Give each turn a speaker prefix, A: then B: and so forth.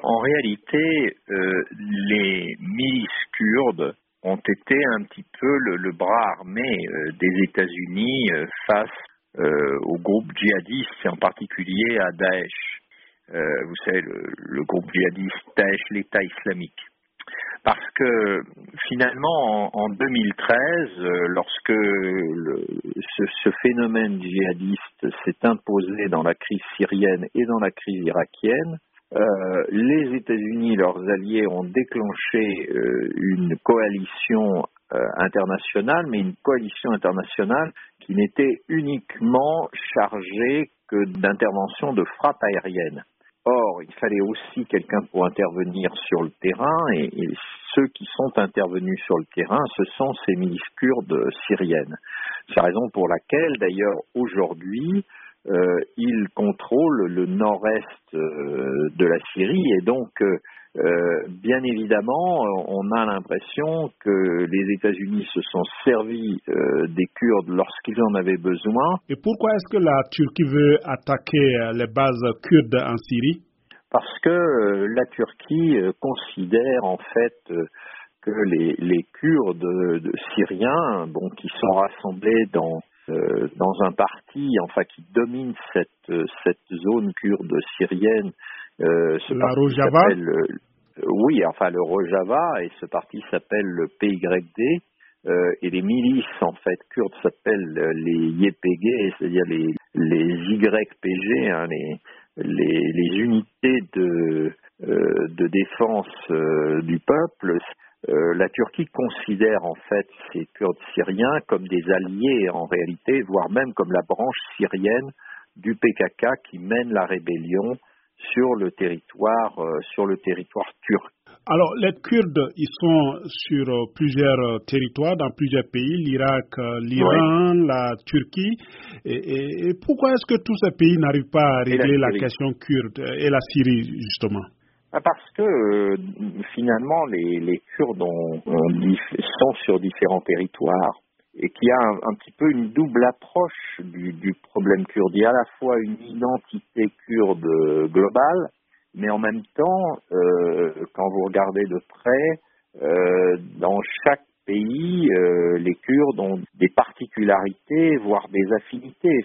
A: En réalité, les milices kurdes ont été un petit peu le bras armé des États-Unis face au groupe djihadiste, et en particulier à Daesh. Vous savez, le groupe djihadiste Daesh, l'État islamique. Parce que finalement, en 2013, lorsque ce phénomène djihadiste s'est imposé dans la crise syrienne et dans la crise irakienne, les États-Unis et leurs alliés ont déclenché une coalition internationale, mais une coalition internationale qui n'était uniquement chargée que d'intervention de frappe aérienne. Or, il fallait aussi quelqu'un pour intervenir sur le terrain, et ceux qui sont intervenus sur le terrain, ce sont ces milices kurdes syriennes. C'est la raison pour laquelle, d'ailleurs, aujourd'hui, ils contrôlent le nord-est de la Syrie, et donc, bien évidemment, on a l'impression que les États-Unis se sont servis des Kurdes lorsqu'ils en avaient besoin.
B: Et pourquoi est-ce que la Turquie veut attaquer les bases kurdes en Syrie?
A: Parce que la Turquie considère en fait que les Kurdes syriens, qui sont rassemblés dans un parti, qui domine cette zone kurde syrienne,
B: la Rojava.
A: Le Rojava, et ce parti s'appelle le PYD, et les milices en fait kurdes s'appellent les YPG, c'est-à-dire les YPG, les unités de défense du peuple. La Turquie considère en fait ces Kurdes syriens comme des alliés en réalité, voire même comme la branche syrienne du PKK qui mène la rébellion sur le territoire turc.
B: Alors, les Kurdes, ils sont sur plusieurs territoires, dans plusieurs pays, l'Irak, l'Iran, oui, la Turquie. Et pourquoi est-ce que tous ces pays n'arrivent pas à régler la question kurde et la Syrie, justement?
A: Parce que finalement, les Kurdes sont sur différents territoires et qu'il y a un petit peu une double approche du problème kurde. Il y a à la fois une identité kurde globale, mais en même temps, quand vous regardez de près, dans chaque pays, les Kurdes ont des particularités, voire des affinités.